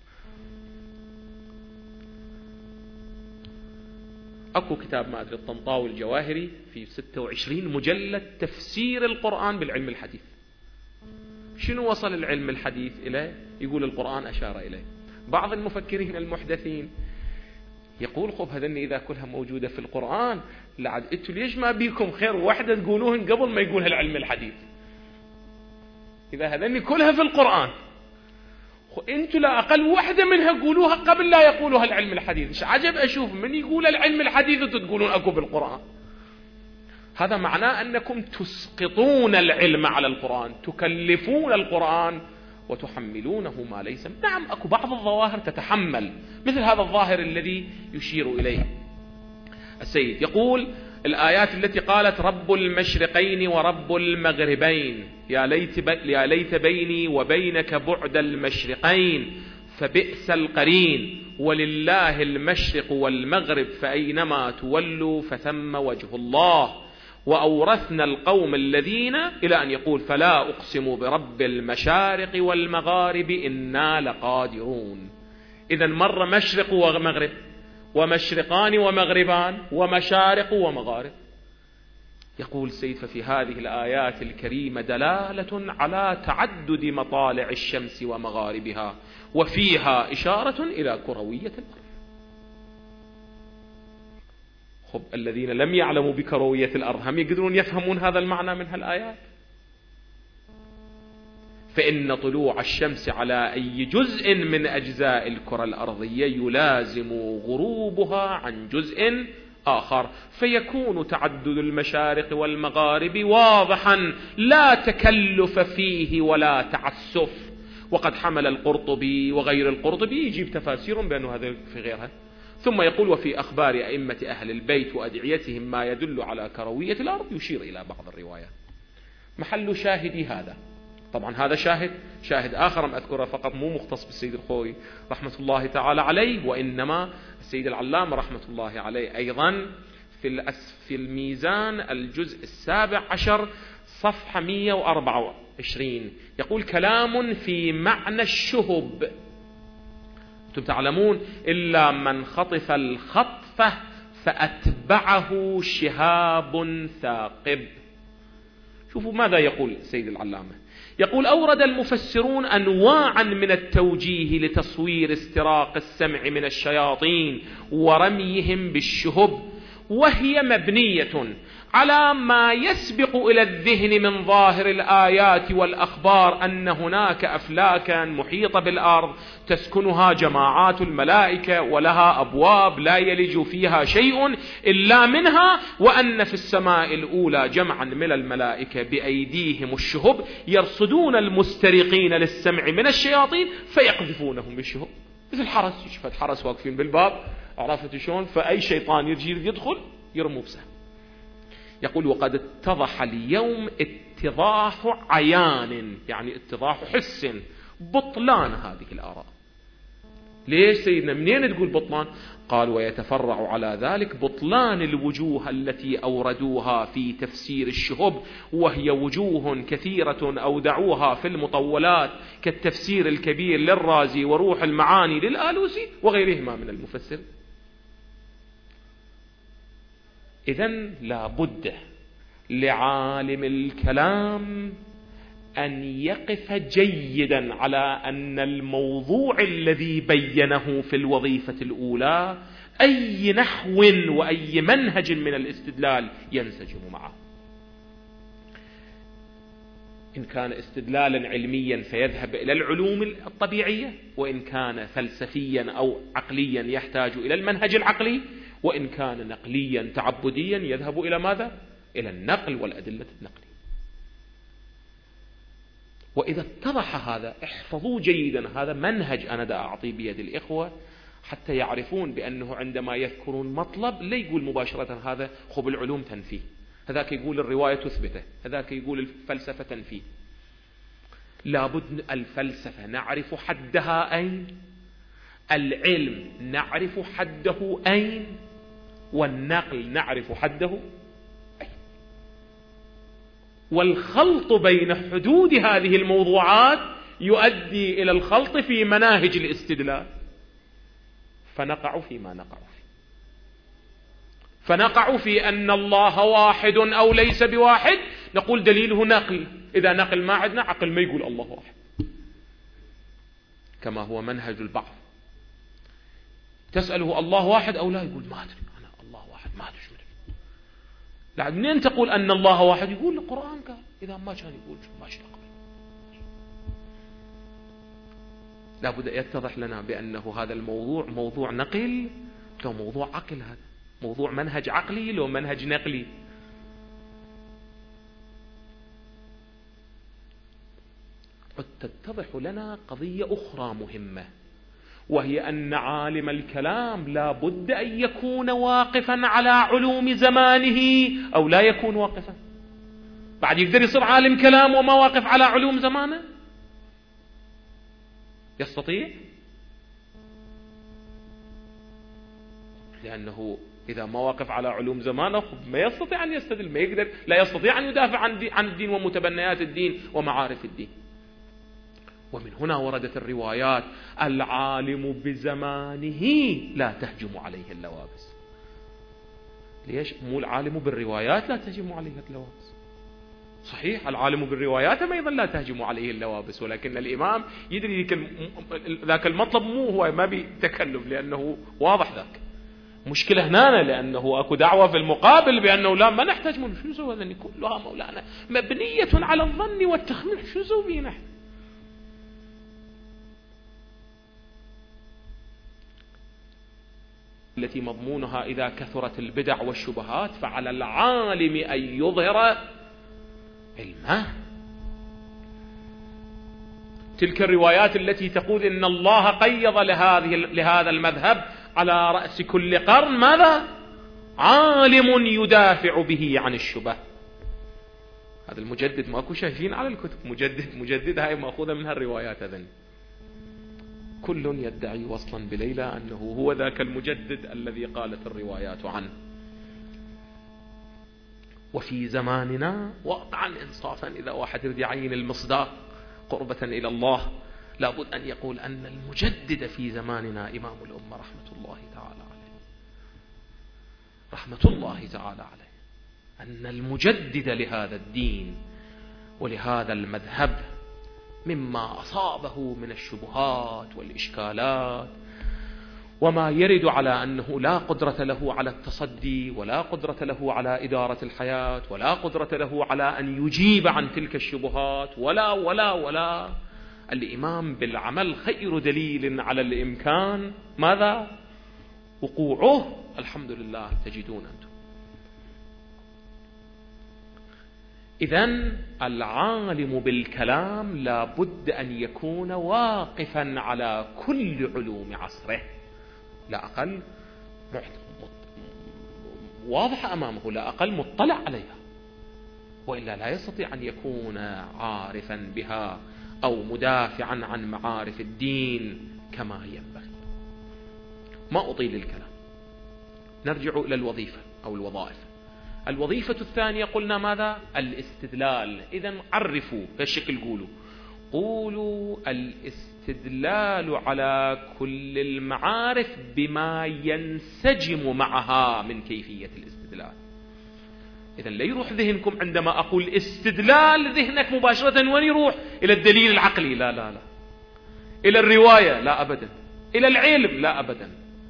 أكو كتاب ما أدري الطنطاوي الجواهري في ستة وعشرين مجلد تفسير القرآن بالعلم الحديث. شنو وصل العلم الحديث إليه؟ يقول القرآن أشار إليه. بعض المفكرين المحدثين يقول خب هذني إذا كلها موجودة في القرآن لعد إنتوا ليش ما بيكم خير واحدة تقولوهن قبل ما يقولها العلم الحديث؟ إذا هذني كلها في القرآن انتوا لا اقل واحدة منها قولوها قبل لا يقولوها العلم الحديث. ايش عجب اشوف من يقول العلم الحديث وانتوا تقولون اكو بالقرآن. هذا معناه انكم تسقطون العلم على القرآن، تكلفون القرآن وتحملونه ما ليس. نعم اكو بعض الظواهر تتحمل، مثل هذا الظاهر الذي يشير اليه السيد. يقول الآيات التي قالت رب المشرقين ورب المغربين، يا ليت, يا ليت بيني وبينك بعد المشرقين فبئس القرين، ولله المشرق والمغرب فأينما تولوا فثم وجه الله، وأورثنا القوم الذين، إلى أن يقول فلا أقسم برب المشارق والمغارب إنا لقادرون. إذن مر مشرق ومغرب، ومشرقان ومغربان، ومشارق ومغارب. يقول سيد ففي هذه الآيات الكريمة دلالة على تعدد مطالع الشمس ومغاربها، وفيها إشارة إلى كروية الأرض. خب الذين لم يعلموا بكروية الأرض هم يقدرون يفهمون هذا المعنى من هالآيات؟ فإن طلوع الشمس على أي جزء من أجزاء الكرة الأرضية يلازم غروبها عن جزء آخر، فيكون تعدد المشارق والمغارب واضحا لا تكلف فيه ولا تعسف. وقد حمل القرطبي وغير القرطبي يجيب تفاسير بأنه هذا في غيرها. ثم يقول وفي أخبار أئمة أهل البيت وأدعيتهم ما يدل على كروية الأرض، يشير إلى بعض الروايات. محل شاهدي هذا، طبعا هذا شاهد شاهد آخر أم أذكره فقط، مو مختص بالسيد الخوي رحمة الله تعالى عليه، وإنما السيد العلامة رحمة الله عليه أيضا في في الميزان الجزء السابع عشر صفحة مئة وأربعة وعشرين يقول كلام في معنى الشهب. أنتم تعلمون إلا من خطف الخطفة فأتبعه شهاب ثاقب. شوفوا ماذا يقول سيد العلامة. يقول أورد المفسرون أنواعا من التوجيه لتصوير استراق السمع من الشياطين ورميهم بالشهب، وهي مبنية على ما يسبق إلى الذهن من ظاهر الآيات والأخبار أن هناك أفلاكا محيطة بالأرض تسكنها جماعات الملائكة ولها أبواب لا يلج فيها شيء إلا منها، وأن في السماء الأولى جمعا من الملائكة بأيديهم الشهب يرصدون المسترقين للسمع من الشياطين فيقذفونهم بالشهب، مثل حرس، يشفت حرس واقفين بالباب، عرفت شلون؟ فأي شيطان يجي يدخل يرموا بسهم. يقول وقد اتضح اليوم اتضاح عيان، يعني اتضاح حس، بطلان هذه الآراء. ليش سيدنا؟ منين تقول بطلان؟ قال ويتفرع على ذلك بطلان الوجوه التي أوردوها في تفسير الشهب، وهي وجوه كثيرة أودعوها في المطولات كالتفسير الكبير للرازي وروح المعاني للآلوسي وغيرهما من المفسر. إذن لا بد لعالم الكلام أن يقف جيدا على أن الموضوع الذي بينه في الوظيفة الأولى أي نحو وأي منهج من الاستدلال ينسجم معه. إن كان استدلالا علميا فيذهب إلى العلوم الطبيعية، وإن كان فلسفيا أو عقليا يحتاج إلى المنهج العقلي، وإن كان نقليا تعبديا يذهب إلى ماذا؟ إلى النقل والأدلة النقلية. وإذا اتضح هذا احفظوا جيدا، هذا منهج أنا دا أعطي بيد الإخوة حتى يعرفون بأنه عندما يذكرون مطلب لا يقول مباشرة هذا خب العلوم تنفيه، هذاك يقول الرواية تثبته، هذاك يقول الفلسفة تنفيه. لابد الفلسفة نعرف حدها أين، العلم نعرف حده أين، والنقل نعرف حده أين. والخلط بين حدود هذه الموضوعات يؤدي إلى الخلط في مناهج الاستدلال، فنقع فيما نقع فيه، فنقع في أن الله واحد أو ليس بواحد، نقول دليله نقل، إذا نقل ما عندنا عقل ما يقول الله واحد، كما هو منهج البعض. تسأله الله واحد أو لا، يقول ما أدري أنا الله واحد ما أدري شو أدري. لا منين تقول أن الله واحد؟ يقول القرآن قال، إذا ما كان يقول ما شاء الله. لابد يتضح لنا بأنه هذا الموضوع موضوع نقل لو موضوع عقل، هذا موضوع منهج عقلي لو منهج نقلي. قد تتضح لنا قضية أخرى مهمة، وهي أن عالم الكلام لا بد أن يكون واقفا على علوم زمانه أو لا يكون واقفا. بعد يقدر يصير عالم كلام وما واقف على علوم زمانه؟ يستطيع؟ لأنه إذا ما واقف على علوم زمانه ما يستطيع أن يستدل، ما يقدر، لا يستطيع أن يدافع عن الدين ومتبنيات الدين ومعارف الدين. ومن هنا وردت الروايات العالم بزمانه لا تهجم عليه اللوابس. ليش؟ مو العالم بالروايات لا تهجم عليه اللوابس، صحيح العالم بالروايات أيضا لا تهجم عليه اللوابس، ولكن الإمام يدري ذاك المطلب مو هو ما بيتكلم، لأنه واضح ذاك مشكلة هنا، لأنه أكو دعوة في المقابل بأنه لا ما نحتاج من شو سوى ذني كلها مولانا مبنية على الظن والتخمين، شو سوى بينا التي مضمونها إذا كثرت البدع والشبهات فعلى العالم أن يظهر علمه. تلك الروايات التي تقول إن الله قيض لهذه لهذا المذهب على رأس كل قرن ماذا؟ عالم يدافع به عن الشبه. هذا المجدد ماكو شايفين على الكتب، مجدد مجدد هاي مأخوذة من هالروايات هذن. كل يدعي وصلا بليلى أنه هو ذاك المجدد الذي قالت الروايات عنه. وفي زماننا واقعا إنصافا إذا واحد يريد يعين المصداق قربة إلى الله لابد أن يقول أن المجدد في زماننا إمام الأمة رحمة الله تعالى عليه، رحمة الله تعالى عليه، أن المجدد لهذا الدين ولهذا المذهب مما أصابه من الشبهات والإشكالات وما يرد على أنه لا قدرة له على التصدي ولا قدرة له على إدارة الحياة ولا قدرة له على أن يجيب عن تلك الشبهات ولا ولا ولا الإيمان بالعمل خير دليل على الإمكان ماذا؟ وقوعه. الحمد لله تجدون أنتم. إذن العالم بالكلام لا بد أن يكون واقفا على كل علوم عصره، لا أقل واضح أمامه، لا أقل مطلع عليها، وإلا لا يستطيع أن يكون عارفا بها أو مدافعا عن معارف الدين كما ينبغي. ما أطيل الكلام، نرجع إلى الوظيفة أو الوظائف. الوظيفة الثانية قلنا ماذا؟ الاستدلال. إذن عرفوا بهالشكل، قولوا قولوا الاستدلال على كل المعارف بما ينسجم معها من كيفية الاستدلال. إذن لا يروح ذهنكم عندما أقول استدلال ذهنك مباشرة وين يروح؟ إلى الدليل العقلي، لا لا لا. إلى الرواية، لا أبدا. إلى العلم، لا أبدا.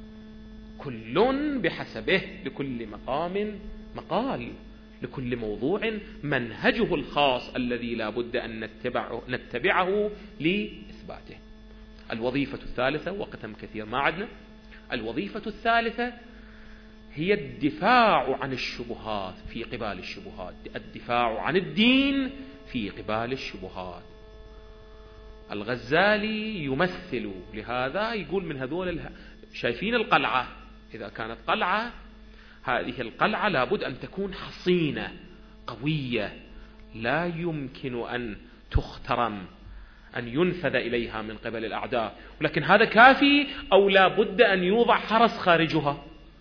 كل بحسبه، لكل مقام مقال، لكل موضوع منهجه الخاص الذي لا بد أن نتبعه, نتبعه لإثباته. الوظيفة الثالثة، وقتم كثير ما عدنا، الوظيفة الثالثة هي الدفاع عن الشبهات في قبال الشبهات، الدفاع عن الدين في قبال الشبهات. الغزالي يمثل لهذا، يقول من هذول شايفين القلعة، إذا كانت قلعة، هذه القلعة لابد أن تكون حصينة قوية لا يمكن أن تخترم، أن ينفذ إليها من قبل الأعداء، ولكن هذا كافي أو لابد أن يوضع حرس خارجها؟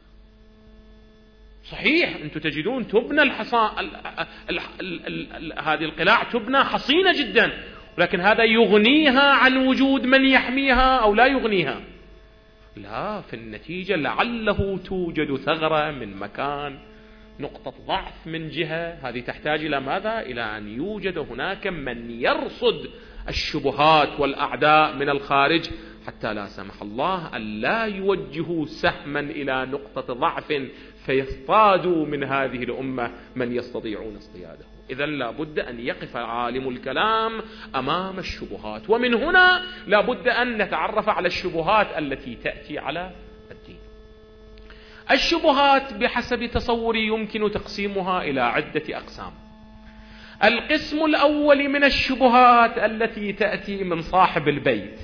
صحيح أنتم تجدون تبنى الحصان ال ال ال ال ال هذه القلاع تبنى حصينة جدا، ولكن هذا يغنيها عن وجود من يحميها أو لا يغنيها؟ لا، في النتيجة لعله توجد ثغرة من مكان، نقطة ضعف من جهة، هذه تحتاج إلى ماذا؟ إلى أن يوجد هناك من يرصد الشبهات والأعداء من الخارج، حتى لا سمح الله أن لا يوجهوا سهما إلى نقطة ضعف فيصطادوا من هذه الأمة من يستطيعون اصطياده. إذن لا بد أن يقف عالم الكلام أمام الشبهات، ومن هنا لا بد أن نتعرف على الشبهات التي تأتي على الدين. الشبهات بحسب تصوري يمكن تقسيمها إلى عدة أقسام. القسم الأول من الشبهات التي تأتي من صاحب البيت،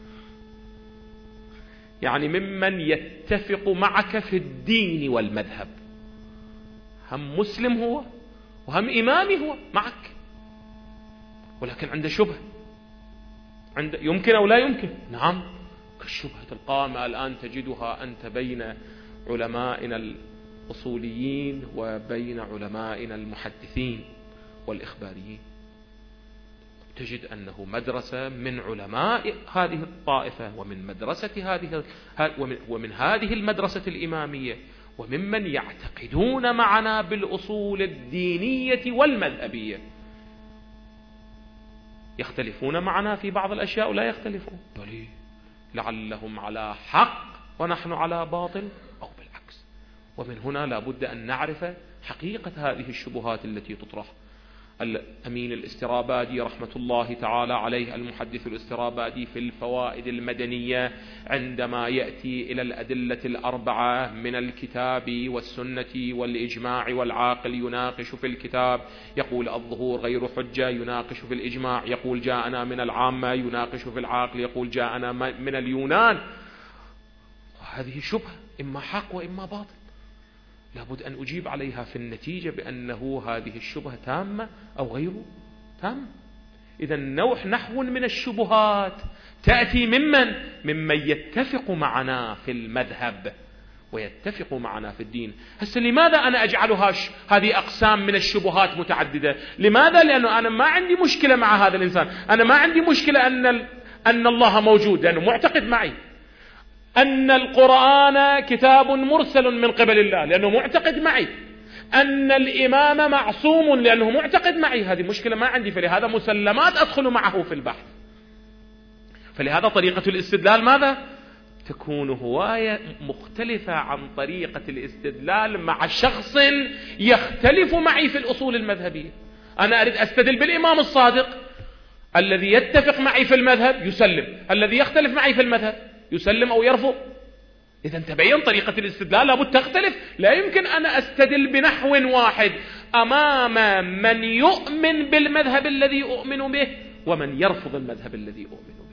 يعني ممن يتفق معك في الدين والمذهب، هم مسلم هو وهم إمامي هو معك، ولكن عنده شبهة، عنده يمكن أو لا يمكن. نعم، كالشبهة القائمة الآن تجدها أنت بين علمائنا الأصوليين وبين علمائنا المحدثين والإخباريين، تجد أنه مدرسة من علماء هذه الطائفة ومن مدرسة هذه ومن هذه المدرسة الإمامية وممن يعتقدون معنا بالأصول الدينية والمذهبية، يختلفون معنا في بعض الأشياء ولا يختلفون، بل لعلهم على حق ونحن على باطل أو بالعكس. ومن هنا لا بد أن نعرف حقيقة هذه الشبهات التي تطرح. الأمين الاسترابادي رحمة الله تعالى عليه، المحدث الاسترابادي، في الفوائد المدنية عندما يأتي إلى الأدلة الأربعة من الكتاب والسنة والإجماع والعاقل، يناقش في الكتاب يقول الظهور غير حجة، يناقش في الإجماع يقول جاءنا من العامة، يناقش في العاقل يقول جاءنا من اليونان. هذه شبهة، إما حق وإما باطل، لابد أن أجيب عليها في النتيجة بأنه هذه الشبهة تامة أو غير تامة. إذا نوع نحو من الشبهات تأتي ممن ممن يتفق معنا في المذهب ويتفق معنا في الدين. هسه لماذا أنا أجعلها هذه أقسام من الشبهات متعددة؟ لماذا؟ لأنه أنا ما عندي مشكلة مع هذا الإنسان، أنا ما عندي مشكلة أن أن الله موجود لأنه معتقد معي، أن القرآن كتاب مرسل من قبل الله لأنه معتقد معي، أن الإمام معصوم لأنه معتقد معي، هذه مشكلة ما عندي، فلهذا مسلمات أدخل معه في البحث. فلهذا طريقة الاستدلال ماذا؟ تكون هواية مختلفة عن طريقة الاستدلال مع شخص يختلف معي في الأصول المذهبية. أنا أريد أستدل بالإمام الصادق، الذي يتفق معي في المذهب يسلم، الذي يختلف معي في المذهب يسلم أو يرفض. إذا تبين طريقة الاستدلال لابد تختلف. لا يمكن أنا أستدل بنحو واحد أمام من يؤمن بالمذهب الذي أؤمن به ومن يرفض المذهب الذي أؤمن به.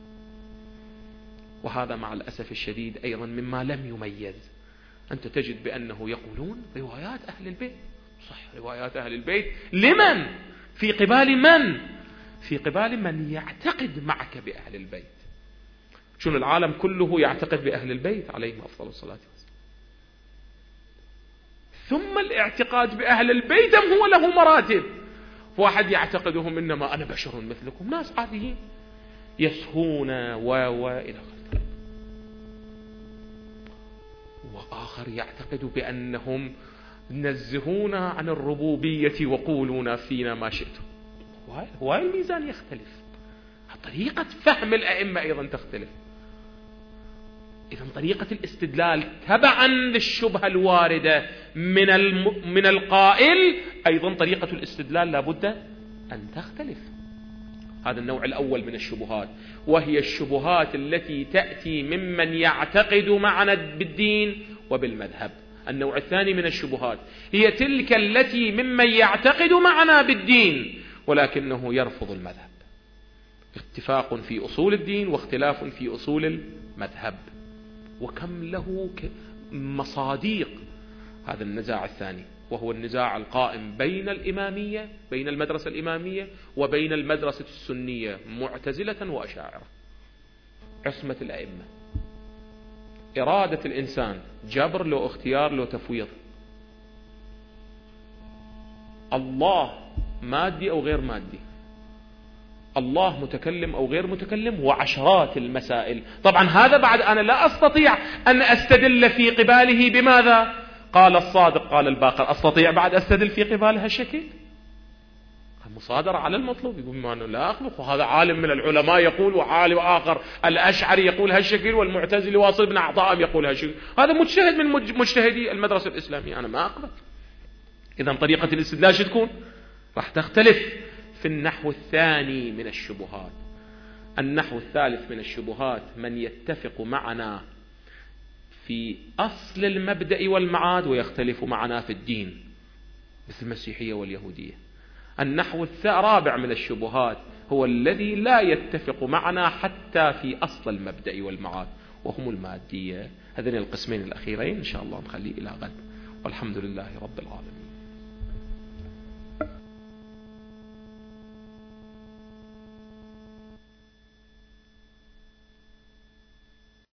وهذا مع الأسف الشديد أيضا مما لم يميز. أنت تجد بأنه يقولون روايات أهل البيت، صح، روايات أهل البيت لمن؟ في قبال من؟ في قبال من يعتقد معك بأهل البيت. شنو العالم كله يعتقد بأهل البيت عليهم أفضل الصلاة والسلام. ثم الاعتقاد بأهل البيت هو له مراتب. واحد يعتقدهم إنما أنا بشر مثلكم، ناس عاديين يسهون و و إلى آخره. وآخر يعتقد بأنهم نزهون عن الربوبية وقولون فينا ما شئتم. هو الميزان يختلف، طريقة فهم الأئمة أيضا تختلف. إذن طريقة الاستدلال تبعا للشبهة الواردة من الم... من القائل، أيضا طريقة الاستدلال لابد أن تختلف. هذا النوع الأول من الشبهات، وهي الشبهات التي تأتي ممن يعتقد معنا بالدين وبالمذهب. النوع الثاني من الشبهات هي تلك التي ممن يعتقد معنا بالدين ولكنه يرفض المذهب. اتفاق في أصول الدين واختلاف في أصول المذهب، وكم له مصاديق هذا النزاع الثاني، وهو النزاع القائم بين الإمامية، بين المدرسة الإمامية وبين المدرسة السنية معتزلة وأشاعرة. عصمة الأئمة، إرادة الإنسان، جبر لو اختيار لو تفويض، الله مادي أو غير مادي، الله متكلم أو غير متكلم، وعشرات المسائل. طبعا هذا بعد أنا لا أستطيع أن أستدل في قباله بماذا؟ قال الصادق قال الباقر. أستطيع بعد أستدل في قبالها الشكل؟ المصادرة على المطلوب. يقول ما أنه لا أخلق، وهذا عالم من العلماء يقول، وعالم آخر الأشعري يقول هالشكل، والمعتزلي واصل بن عطاء يقول هالشكل. هذا مجتهد من مجتهدي المدرسة الإسلامية، أنا ما أقبل. إذا طريقة الاستدلال شو تكون؟ راح تختلف. في النحو الثاني من الشبهات، النحو الثالث من الشبهات من يتفق معنا في أصل المبدأ والمعاد ويختلف معنا في الدين، مثل المسيحية واليهودية. النحو الرابع من الشبهات هو الذي لا يتفق معنا حتى في أصل المبدأ والمعاد، وهم المادية. هذين القسمين الأخيرين إن شاء الله نخليه إلى غد، والحمد لله رب العالمين.